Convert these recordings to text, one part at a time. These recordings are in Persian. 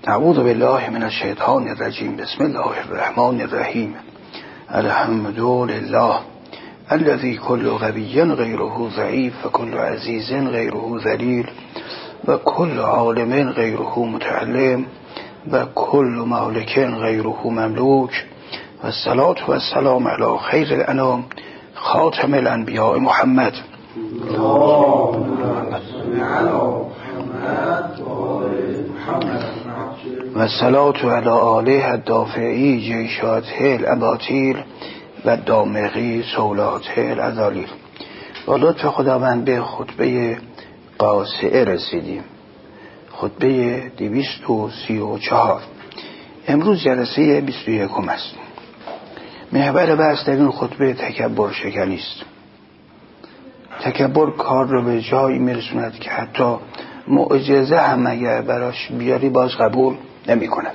اعوذ بالله من الشیطان الرجیم. بسم الله الرحمن الرحیم. الحمد لله الذي كل غبي غيره ضعيف وكل عزيز غيره ذليل وكل عالم غيره متعلم وكل مالك غيره مملوك والصلاة والسلام على خير الأنام خاتم الأنبياء محمد. والصلاة على آله الدافعی جیشاته الاباطیل و دامغی سولاته الازالیل. با لطف خداوند به خطبه قاصعه رسیدیم. خطبه 234. امروز جلسه 21 است. محور بحث در این خطبه تکبر شکنی است. تکبر کار رو به جایی میرسوند که حتی معجزه هم اگر براش بیاری باز قبول نمی کند.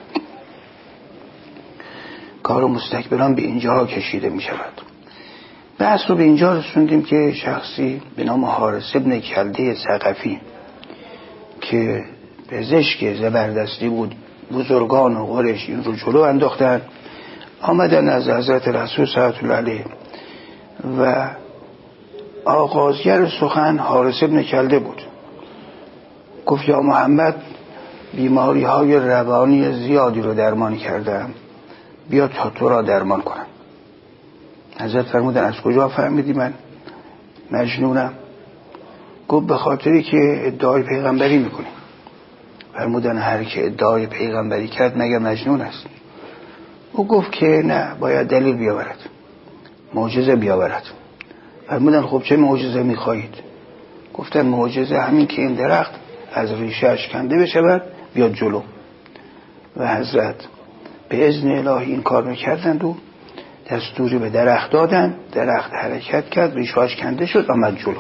کار مستکبران به اینجا کشیده می شود. بحث رو به اینجا رسوندیم که شخصی به نام حارث ابن کلده ثقفی که پزشک زبردستی بود، بزرگان و قریش این رو جلو انداختن، آمدن از حضرت رسول صلی الله علیه و آغازگر سخن حارث ابن کلده بود. گفت یا محمد، بیماری های روانی زیادی رو درمان کردم، بیا تا تو را درمان کنم. حضرت فرمودن از کجا فهمیدی من مجنونم؟ گفت به خاطری که ادعای پیغمبری میکنی. فرمودن هر که ادعای پیغمبری کرد مگر مجنون است؟ او گفت که نه، باید دلیل بیاورد، معجزه بیاورد. فرمودن خب چه معجزه میخواهید؟ گفتن معجزه همین که این درخت از ریشه‌اش کنده بشود بیاد جلو. و حضرت به اذن الهی این کار میکردند و دستوری به درخت دادن، درخت حرکت کرد، ریشه‌اش کنده شد، آمد جلو.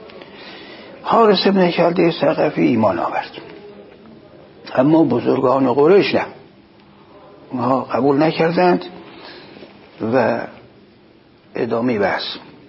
حارث ابن کلده ثقفی ایمان آورد، اما بزرگان قریش نه، اونها قبول نکردند. و ادامه بحث.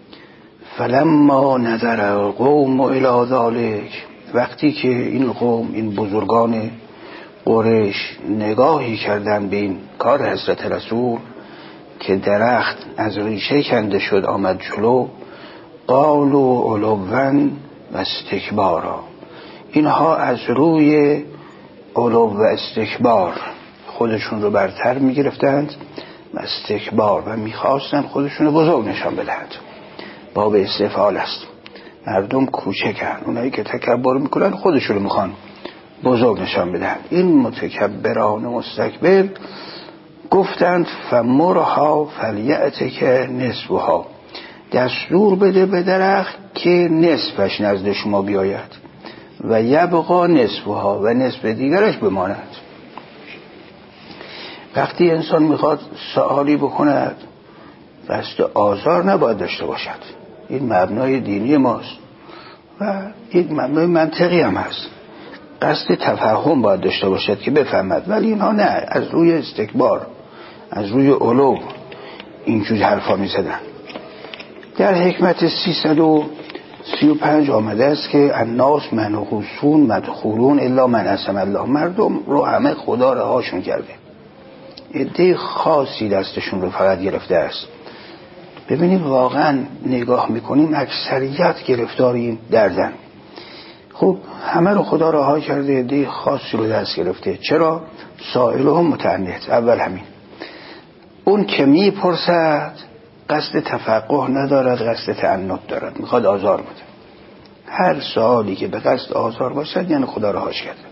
فلما نظر القوم الی ذلک، وقتی که این قوم، این بزرگان قریش نگاهی کردن به این کار حضرت رسول که درخت از ریشه کنده شد آمد جلو، قالوا علوا و استکبارا، اینها از روی علو و استکبار خودشون رو برتر میگرفتند و استکبار و میخواستند خودشون رو بزرگ نشان بدهند. باب استفعال است. مردم کوچکن، اونایی که تکبر میکنن خودشون رو میخوان بزرگ نشان بدن. این متکبران مستکبر گفتند فمرها فلیأتک نصفها، دستور بده به درخت که نصفش نزد شما بیاید و یبقا نصفها، و نصف دیگرش بماند. وقتی انسان میخواد سوالی بکند قصد آزار نباید داشته باشد. این مبنای دینی ماست و یک مبنای منطقی هم هست. قصد تفهم باید داشته باشد که بفهمد، ولی اینها نه، از روی استکبار، از روی علو اینجور حرفا می زدن. در حکمت 335 آمده است که الناس منحوسون مدخولون الا من عصم الله، مردم رو همه خدا رهاشون کرده، عده خاصی دستشون رو فقط گرفته است. ببینیم واقعا نگاه میکنیم اکثریت گرفتار این دردن. خب همه رو خدا رها کرده، عده خاصی رو دست گرفته. چرا؟ سائلهم متعنت. اول همین، اون که میپرسد قصد تفقه ندارد، قصد تعنت دارد، میخواد آزار بده. هر سوالی که به قصد آزار باشد یعنی خدا رهاش کرده.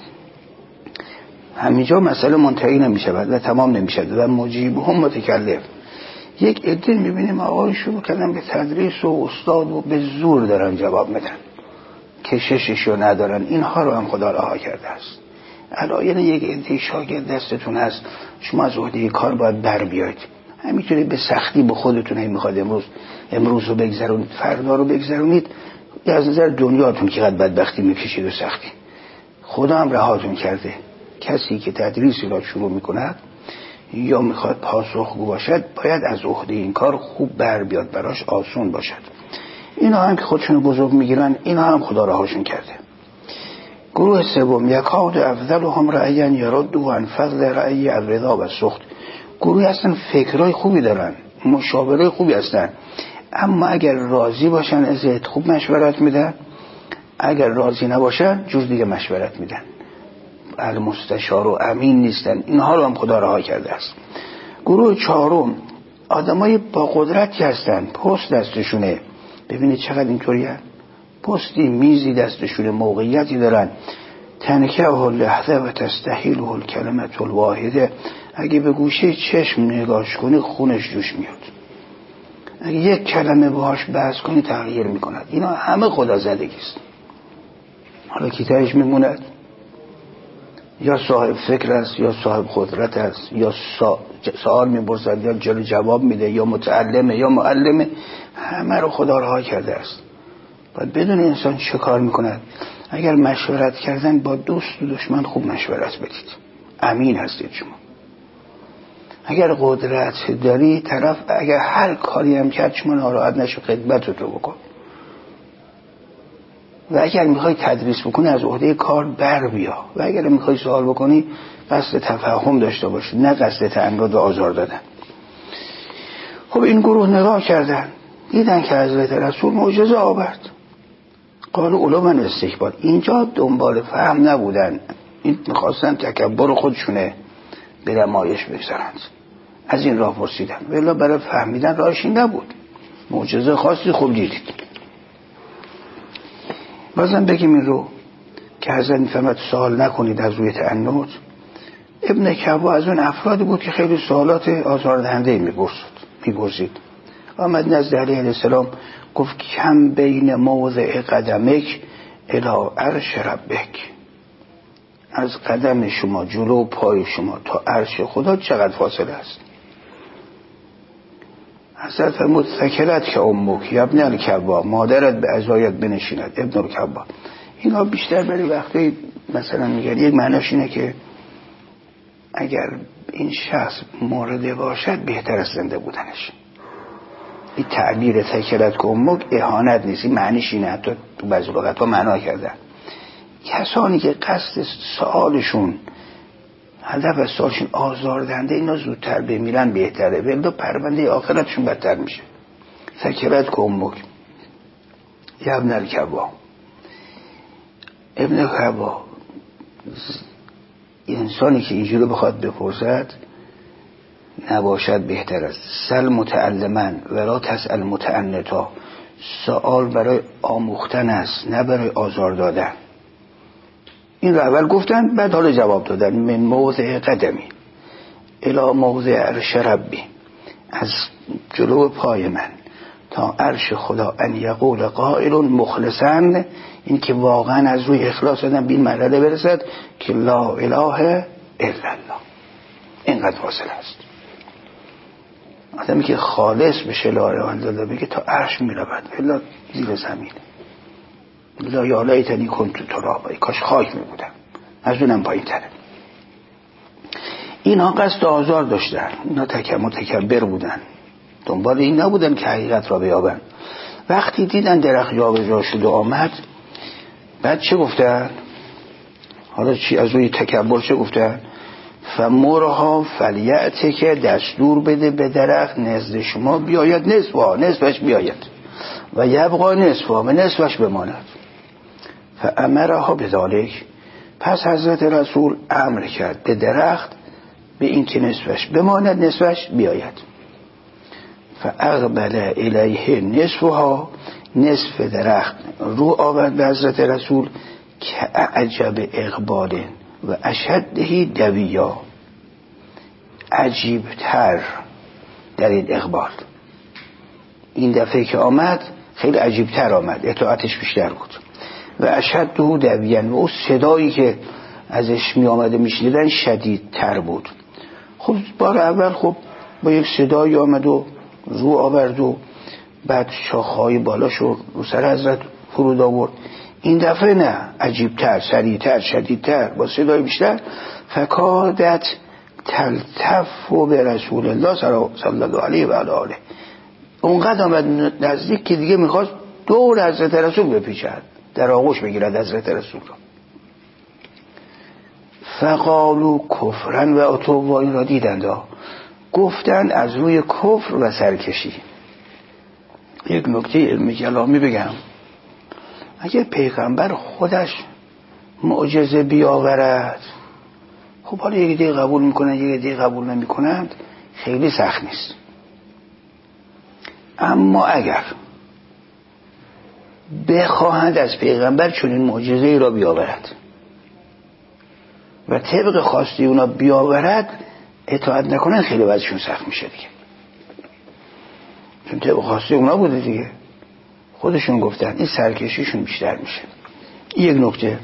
همینجا مسئله منتهی نمیشود و تمام نمیشود. و مجیبهم متکلم، یک عده میبینیم آقای شروع کردن به تدریس و استاد و به زور دارن جواب میدن، کشششو ندارن. اینها رو هم خدا رها کرده است. الان یعنی یک عده شاگرد دستتون هست، شما از عهده کار باید بر بیاید، همینطوری به سختی به خودتون میخواد امروز رو بگذرونید، فردا رو بگذرونید. از نظر دنیاتون که قد بدبختی میکشید و سختی، خدا هم رهاتون کرده. کسی که تدریسی را شروع میکند یا میخواد پاسخگو باشد باید از عهده این کار خوب بر بیاد، براش آسون باشد. اینا هم که خودشونو بزرگ میگیرن، اینا هم خدا رهاشون کرده. گروه سوم یکاد افضلهم رأیا یردوا عن فضل رأی الرضا و سخط. گروه هستن فکرای خوبی دارن، مشاوره خوبی هستن، اما اگر راضی باشن ازت خوب مشورت میدن، اگر راضی نباشن جور دیگه مشورت میدن. المستشار و امین نیستن. اینها رو هم خدا رها کرده است. گروه چهارم آدمای با قدرتی هستن، پست دستشونه. ببینید چقدر اینطوریه، پستی میزی دستشونه، موقعیتی دارن. تنکه لحظه و تستحیل الکلمه الواحده. اگه به گوشه چشم نگاش کنی خونش جوش میاد، اگه یک کلمه باهاش بحث کنی تغییر میکند. اینا همه خدا زدگیست. حالا کی تهش میموند؟ یا صاحب فکر است، یا صاحب قدرت است، یا سوال میپرسد یا جلو جواب میده، یا متعلمه یا معلمه. همه رو خدا رها کرده است. باید بدون انسان چه کار میکند. اگر مشورت کردن با دوست و دشمن خوب مشورت بدید، امین هستید شما. اگر قدرت داری طرف اگر هر کاری هم کرد شما ناراحت نشو، خدمتتو بکن. و اگر میخوای تدریس بکنی از عهده کار بر بیا، و اگر میخوای سوال بکنی قصد تفاهم داشته باشی، نه قصد تنقید و آزار دادن. خب این گروه نگاه کردن، دیدن که حضرت رسول معجزه آورد. قالوا علما استکبار. اینجا دنبال فهم نبودن، این میخواستن تکبر خودشونه به نمایش بگذارند. از این راه پرسیدن، ولی برای فهمیدن راهش این نبود. معجزه خاصی خوب دیدید. بازم بگیم این رو که حضرت میفهمد سوال نکنید از روی تعنت. ابن کعبا از اون افرادی بود که خیلی سوالات آزاردهنده میپرسید. آمد نزد علیه السلام گفت کم بین موضع قدمک الی عرش ربک. از قدم شما جلو پای شما تا عرش خدا چقدر فاصله است؟ حضرت فرمود ثکلت که امک یا ابن الکعبا، مادرت به عزایت بنشیند ابن الکعبا. اینا بیشتر برای وقتی مثلا میگن یک معناش اینه که اگر این شخص مرده باشد بهتر از زنده بودنش. این تعبیر ثکلت که امک اهانت نیست، این معنیش اینه. حتی تو بعضی لغت ها معنا کردن کسانی که قصد سوالشون هدف از سوالشون آزاردهنده، اینا زودتر بمیرن بهتره، ولی پرونده آخرتشون بدتر میشه. ثکلت که امک یا ابن الکعبا. ابن الکعبا انسانی که اینجوری بخواد بپرسد نباشد بهتر است. سل متعلمن ولا تسأل متعنتا. سوال برای آموختن است نه برای آزار دادن. این رو اول گفتن، بعد حالا جواب دادن. من موضع قدمی الی موضع عرش ربی، از جلو پای من تا عرش خدا، ان یقول قائل مخلصا، این که واقعا از روی اخلاص آدم به این مرحله برسد که لا اله الا الله. اینقدر فاصله است. آدمی که خالص بشه لا اله الا الله بگه تا عرش میرود، الا زیر زمین. لا یا لیتنی کنت ترابا، کاش خاک میبودم، از اونم پایین تره. اینها قصد آزار داشتن، اینا متکبر بودن، دنبال این نبودن که حقیقت را بیابن. وقتی دیدن درخت جابجا شد و آمد، بعد چه گفتن؟ حالا چی از روی تکبر چه گفتن؟ فمرها فلیعته، که دستور بده به درخت نزد شما بیاید نصفش بیاید و یبقا نصفها، و نصفش بماند. فامرها بذالک، پس حضرت رسول امر کرد به درخت به این که نصفش بماند نصفش بیاید. فاقبل الیه نصفها، نصف درخت رو آورد به حضرت رسول که عجب اقبال و اشده دویا، عجیبتر در این اقبال. این دفعه که آمد خیلی عجیبتر آمد، اطاعتش بیشتر بود. و اشده دویا، و اون صدایی که ازش می آمده می شنیدن شدیدتر بود. خب بار اول خب با یک صدایی آمد و رو آورد و بعد شاخهای بالاشو رو سر حضرت فرود آورد. این دفعه نه، عجیبتر، سریعتر، شدیدتر، با صدای بیشتر. فکادت تلتف به رسول الله صلی الله علیه و آله. اونقدر آمد نزدیک که دیگه میخواست دور حضرت رسول بپیچد، در آغوش بگیرد حضرت رسول را. فقالو کفرن و عتوا، این را دیدند، گفتند از روی کفر و سرکشی. یک نکته علمی کلامی بگم، اگه پیغمبر خودش معجزه بیاورد، خب حالا یک دیگه قبول میکنند یک دیگه قبول نمیکنند، خیلی سخت نیست. اما اگر بخواهند از پیغمبر چنین معجزه‌ای را بیاورد و طبق خواسته اونا بیاورد، اطاعت نکنن، خیلی وضعشون سخت میشه دیگه، چون طبق خواسته اونا بوده دیگه، خودشون گفتن، این سرکشیشون بیشتر میشه. یک نکته.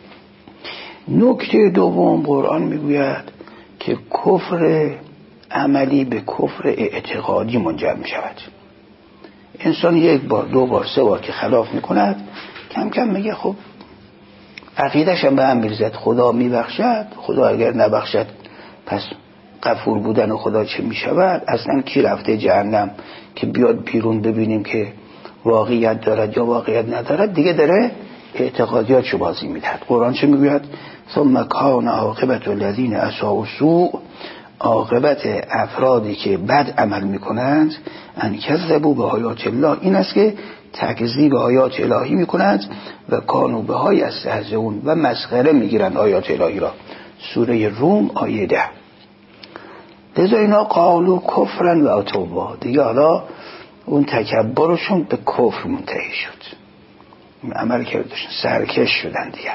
نکته دوم، قرآن میگوید که کفر عملی به کفر اعتقادی منجر میشود. انسان یک بار دو بار سه بار که خلاف میکند، کم کم میگه خب عقیدش هم به هم میرزد، خدا میبخشد، خدا اگر نبخشد پس غفور بودن خدا چه میشود، اصلا کی رفته جهنم که بیاد بیرون ببینیم که واقعیت دارد یا واقعیت ندارد، دیگه داره اعتقادیاتشو بازی میدهد. قرآن چه میگوید؟ ثم کان عاقبت الذین اساءوا السوء، عاقبت افرادی که بد عمل میکنند، ان کذبوا بآیات الله، این است که تکذیب آیات الهی میکنند و کانوا بها یستهزئون، و مسخره میگیرند آیات الهی را. سوره روم آیه 10. لذا اینا قالوا کفرن و عتوا، دیگه حالا اون تکبرشون به کفر منتهی شد، عمل کردشون سرکش شدن دیگر.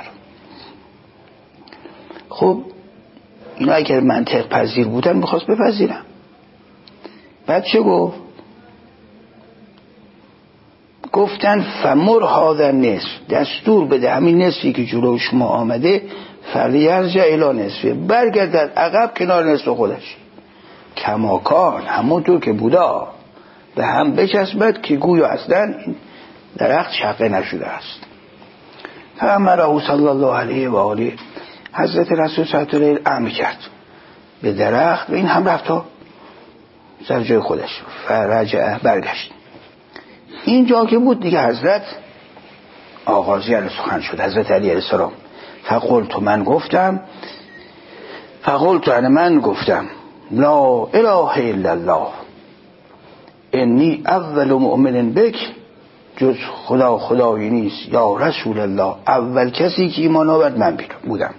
خب اینا اگر منطق پذیر بودن میخواست بپذیرم. بعد چه گفتن فمر هذا النصف، دستور بده همین نصفی که جلو شما آمده، فلیرجع الی نصفه، برگردد عقب کنار نصف خودش، کماکان همونطور که بودا، به هم بچسبد که گویا اصلا این درخت شقه نشده است. فامره صلی الله علیه و آله، حضرت رسول صلی الله علیه و آله امر کرد به درخت و این هم رفت تا سر جای خودش، فرجع، برگشت. اینجا که بود دیگه حضرت آغازی علیه سخن شد. حضرت علی علیه السلام فقلت، من گفتم لا اله الا الله انی اول مؤمن بک، جز خدایی نیست، یا رسول الله، اول کسی که ایمان آورد من بودم،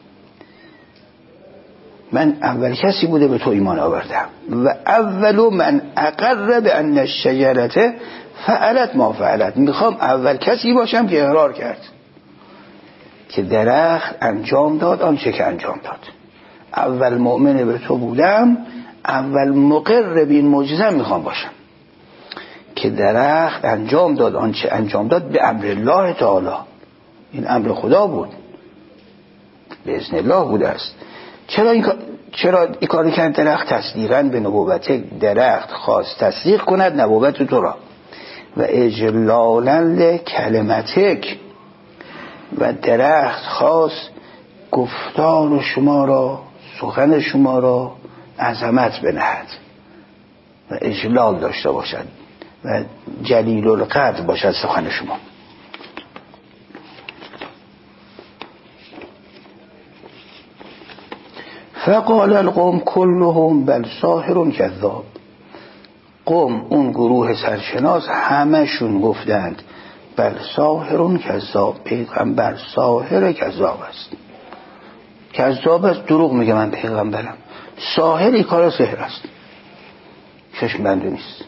من اول کسی بوده به تو ایمان آوردم، و اول من اقر بان الشجره فعلت ما فعلت، میخوام اول کسی باشم که اقرار کرد که درخت انجام داد آنچه که انجام داد. اول مؤمن به تو بودم، اول مقر به این معجزه میخوام باشم که درخت انجام داد آنچه انجام داد به امر الله تعالی، این امر خدا بود، به اذن الله بوده است. چرا این کاری کرد؟ درخت تصدیقاً به نبوت درخت خواست تصدیق کند نبوت تو را، و اجلالاً لکلمتک، و درخت خواست گفتار شما را، سخن شما را عظمت بنهد و اجلال داشته باشد و جلیل القدر باشد سخن شما. فقال القوم كلهم بل ساحر کذاب، قوم، اون گروه سرشناس، همشون گفتند بل ساحر کذاب، پیغمبر ساحر کذاب است، کذاب است، دروغ میگه من پیغمبرم، ساحر این کار سحر است، چشم بنده نیست.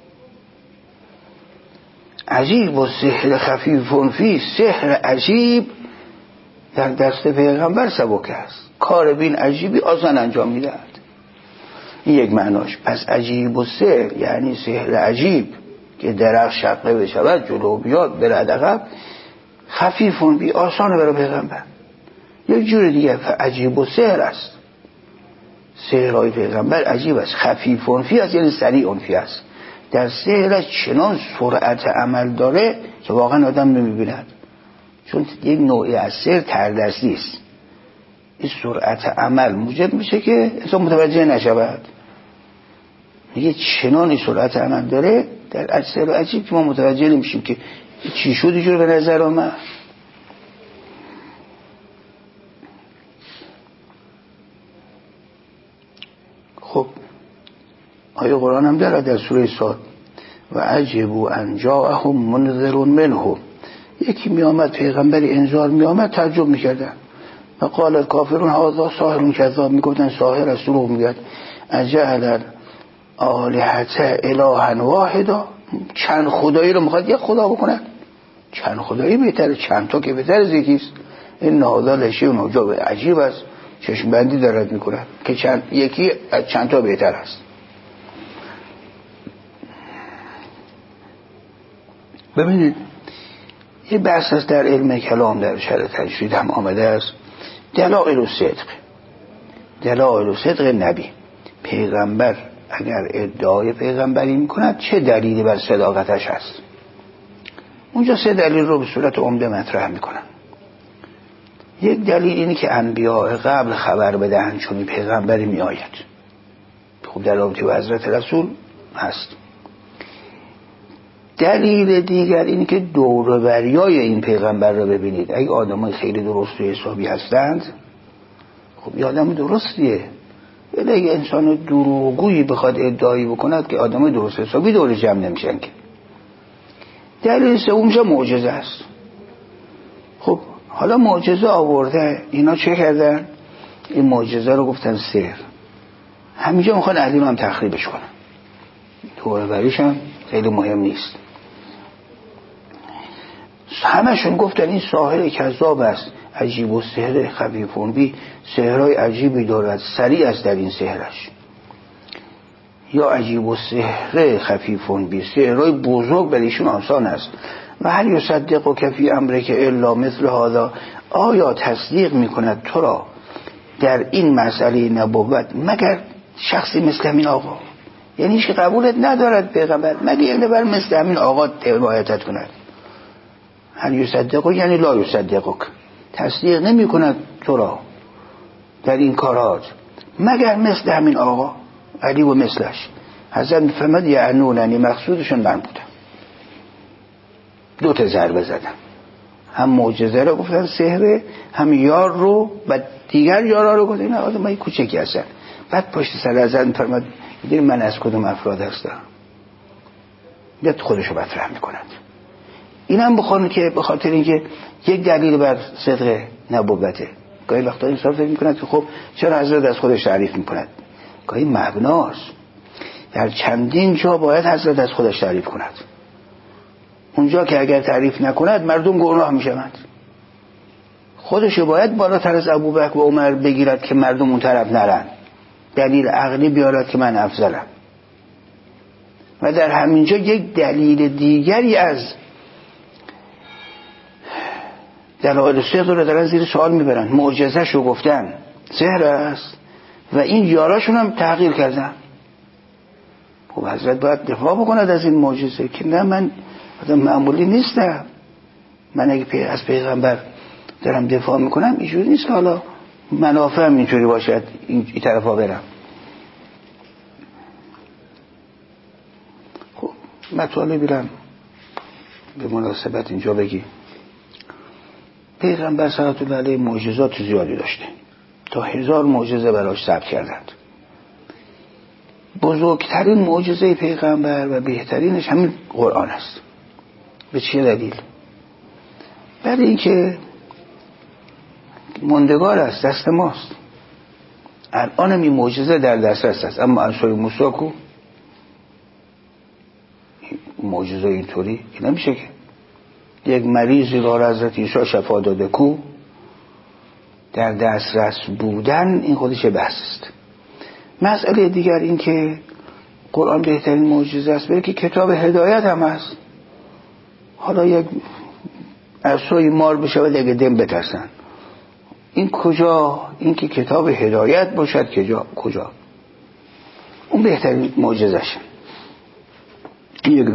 عجیب و سحر خفیف فی، سحر عجیب در دست پیغمبر سبک است، کار بین عجیبی آسان انجام میدهد، این یک معناش. پس عجیب و سحر یعنی سحر عجیب که درخت شقه بشود جلو بیاد برد عقب، خفیف فی آسانه برای پیغمبر. یک جور دیگه عجیب و سحر است، سحرهای پیغمبر عجیب است، خفیف فی است یعنی سریع فی است، در سحرش چنان سرعت عمل داره که واقعا آدم نمیبیند، چون یک نوعی از سحر تردستی است، این سرعت عمل موجب میشه که انسان متوجه نشود. میگه چنان سرعت عمل داره در اجسال عجیب که ما متوجه نمیشیم که چی شد اینجور به نظر آمد. خب آیه قرآن هم داره در سوره صاد و عجبوا ان جاءهم منذر منهم، یکی می آمد پیغمبری انذار می آمد تعجب می کردن و قال الکافرون هذا ساحر کذاب، می گفتن ساحر است دروغ میگه. اجعل الآلهة الها واحدا، چند خدایی رو میخواد یک خدا بکنه؟ چند خدایی بهتره، چند تا که بهتر از یکیست. این هذا لشیء عجاب، عجیب است، چشم بندی دارد میکنه که یکی از چند تا بهتر است. ببینید یه بحث است در علم کلام، در شرح تجرید هم آمده است، دلائل الصدق. دلائل الصدق نبی، پیغمبر اگر ادعای پیغمبری میکند چه دلیلی بر صداقتش هست؟ اونجا 3 دلیل رو به صورت عمده مطرح میکنن. یک دلیل اینه که انبیاء قبل خبر بدهند چون پیغمبری میآید. خب در رابطه با حضرت رسول هست. دلیل دیگر اینه که دوروبریای این پیغمبر رو ببینید. اگه آدمای خیلی درست و حسابی هستند، خب یه آدم درستیه. ولی اگه انسان دروغگویی بخواد ادعایی بکند که آدمای درست حسابی دور جمع نمیشن که. دلیل سومش معجزه است. خب حالا معجزه آورده، اینا چه کردن؟ این معجزه رو گفتن سحر. همینجا میخوان علی رو هم تخریبش کنن. دوروبریش هم خیلی مهم نیست. همشون گفتن این ساحر کذاب است، عجیب و سحر خفیفون بی، سحرهای عجیبی دارد، سریع است در این سحرش. یا عجیب و سحر خفیفون بی، سحرهای بزرگ بریشون آسان است. و هل یصدق و کفی امره که الا مثل هذا، آیا تصدیق میکند تو را در این مسئله نبوت مگر شخصی مثل همین آقا؟ یعنی که قبولت ندارد پیغمبر مگر یعنی بر مثل همین آقا حمایتت کند. هل یصدق یعنی لا یصدقک، تصدیق نمی کند تو را در این کارات مگر مثل همین آقا علی و مثلش. حضرت میفرماد یعنوننی، مقصودشون من بودم. 2 ضربه زدم، هم معجزه رو گفتن سحره، هم یار رو و دیگر یارا رو گفتن این آدمای کوچکی هستن. بعد پشت سر حضرت میفرماد دیدین من از کدوم افراد هستم؟ بیاد خودشو مطرح میکند. اینم بخوان که به خاطر اینکه یک دلیل بر صدق نبوته. گاهی وقتا انسان فکر میکند که خب چرا حضرت از خودش تعریف میکند؟ گاهی مبناست. در چندین جا باید حضرت از خودش تعریف کند. اونجا که اگر تعریف نکند مردم گناه میشوند. خودشو باید بالاتر از ابوبکر و عمر بگیرد که مردم اون طرف نرن، دلیل عقلی بیارد که من افضلم. و در همینجا یک دلیل دیگری از دلائل صدق رو دارن زیر سوال میبرن. معجزه شو گفتن سحر است و این یاراشون هم تغییر کردن. خب حضرت باید دفاع بکند از این معجزه که نه من آدم معمولی نیستم، من اگه از پیغمبر دارم دفاع میکنم اینجوری نیست که حالا منافعم اینطوری باشد این طرفا برم. خب مطالبی رو به مناسبت اینجا بگی. پیغمبر صلی الله علیه معجزات زیادی داشته، تا 1000 معجزه براش ثبت کردند. بزرگترین معجزه پیغمبر و بهترینش همین قرآن است. به چه دلیل؟ برای اینکه ماندگار است، دست ماست. الان این معجزه در دسترس است، اما عصای موسی کو معجزه اینطوری که نمیشه که یک مریضی را حضرت عیسی شفا داده کو در دسترس بودن، این خودش بحث است. مسئله دیگر این که قرآن بهترین معجزه است، برای که کتاب هدایت هم است. حالا یک عصای مار بشه و دیگه دم بترسن، این کجا؟ این که کتاب هدایت باشد کجا؟ اون بهترین معجزشه. این یک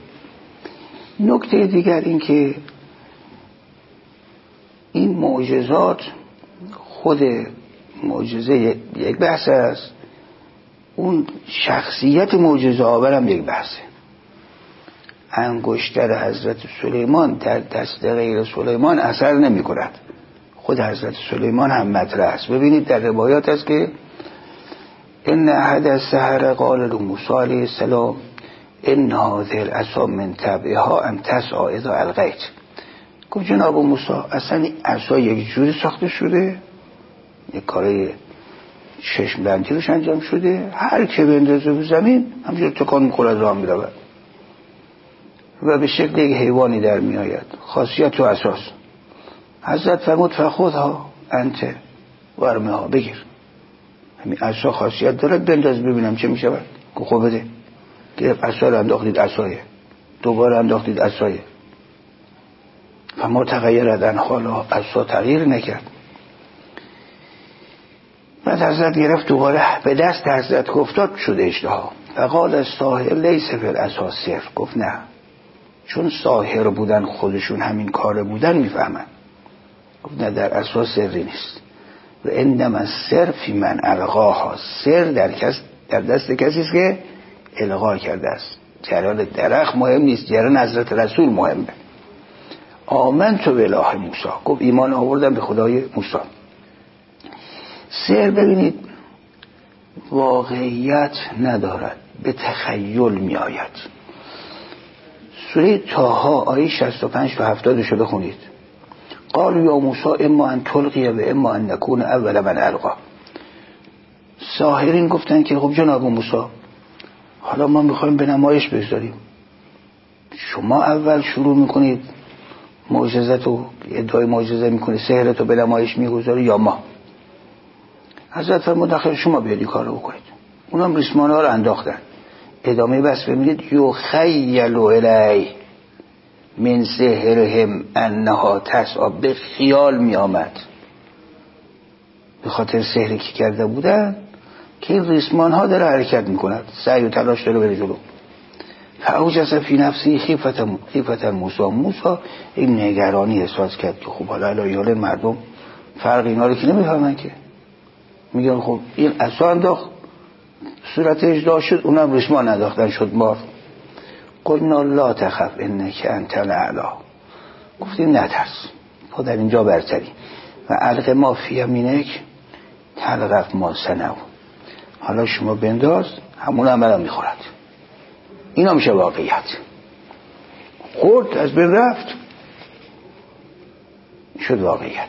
نکته دیگر این که این معجزات خود معجزه یک بحث است، اون شخصیت معجزه آورم یک بحثه. انگشتر حضرت سلیمان در دست غیر سلیمان اثر نمی کند، خود حضرت سلیمان هم مطرح است. ببینید در روایات است که ان احد السحرة قال لموسی علیه السلام ان هذه العصا من طبعها ان تسعى اذا القیت. گفت جناب موسی اصلا این عصا یک جوری ساخته شده، یک کار چشم بندی روش انجام شده، هر که بندازه به زمین همجور تکان میخوره راه میرود و به شکل یک حیوانی در میآید. خاصیت و اساس حضرت فرمود فخذها انت ورمها، بگیر همین عصا خاصیت دارد بنداز ببینم چه میشود. گفت خب بده. گرفت عصا رو انداختید عصایه، دوباره انداختید عصایه، فما تغیرت عن حالها، عصا تغییر نکرد. بعد حضرت گرفت دوباره به دست حضرت افتاد شد اژدها. فقال الساحر لیس فی العصا سحر. گفت نه، چون ساحر بودن خودشون همین کار بودن میفهمن. گفت نه، در عصا سری نیست. و انما السر فی من القاها، سر در دست کسی است که القا کرده است. جریان درخت مهم نیست، جریان حضرت رسول مهمه. آمنت بالله موسی، گفت ایمان آوردم به خدای موسی. سحر ببینید واقعیت ندارد، به تخیل می آید. سوره طه آیه 65 و 70 رو بخونید. قالوا یا موسی اما ان تلقی و اما ان نکون اول من القا. ساحرین گفتن که خب جناب موسی حالا ما میخوایم به نمایش بگذاریم، شما اول شروع میکنید معجزه‌تو، ادعای معجزه میکنید، سحرتو به نمایش میگذاری یا ما؟ حضرت فرمود آخر شما بیادی کار رو بکنید. اونم ریسمانه ها رو انداختن. ادامه بس ببینید یخیل الی من سحرهم انها تسعی، به خیال می آمد به خاطر سحری که کرده بودن که این ریسمان ها داره حرکت میکند، سعی و تلاش داره بره جلو. فاوجس فی نفسی خیفت موسی این نگرانی احساس کرد که خب حالا الایال مردم فرق اینا رو که نمیفهمن که، میگن خب این عصا انداخت صورت اجدا شد، اونم ریسمان انداختن شد مار. قلنا لا تخف انک انت الاعلی، گفتیم نترس تو در اینجا برتری. و الق ما فی یمینک تلقف ما صنعوا، حالا شما بنداز همون عملا میخورد. اینا میشه واقعیت. خورد از بین رفت، شد واقعیت.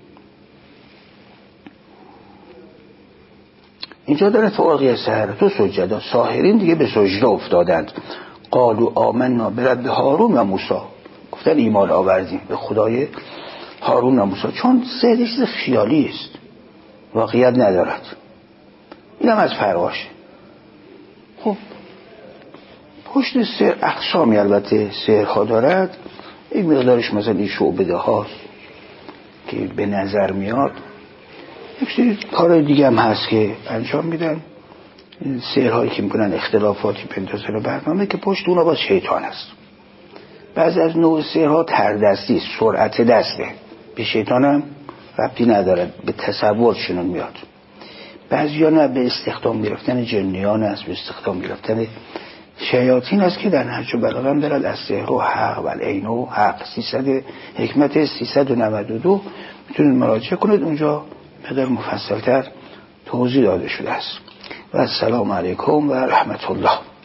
اینجا داره فوقی سحر تو سجدا، ساحرین دیگه به سجده افتادند. قالوا آمنا برب هارون و موسی، گفتن ایمان آوردیم به خدای هارون و موسی، چون سحر چیز خیالی است، واقعیت ندارد. این هم از فرقاشه. خب پشت سحر اقسامی البته سحرها دارد، این مقدارش مثلا این شعبده هاست که به نظر میاد، یک سری کارهای دیگه هم هست که انجام میدن. این سحرهایی که میکنن اختلافاتی بندازن و برنامه که پشت اونا باز شیطان است. بعضی از نوع سحرها تردستی، سرعت دسته، به شیطان هم ربطی ندارد، به تصور شنون میاد. بعضی ها نه، به استخدام گرفتن جنیان است، به استخدام گرفتن شیاطین است که در نهج البلاغه هم دارد از سحر و حق و العین و حق 300 حکمت 392 میتونید مراجعه کنید، اونجا مقدار مفصلتر توضیح داده شده است. و السلام علیکم و رحمت الله.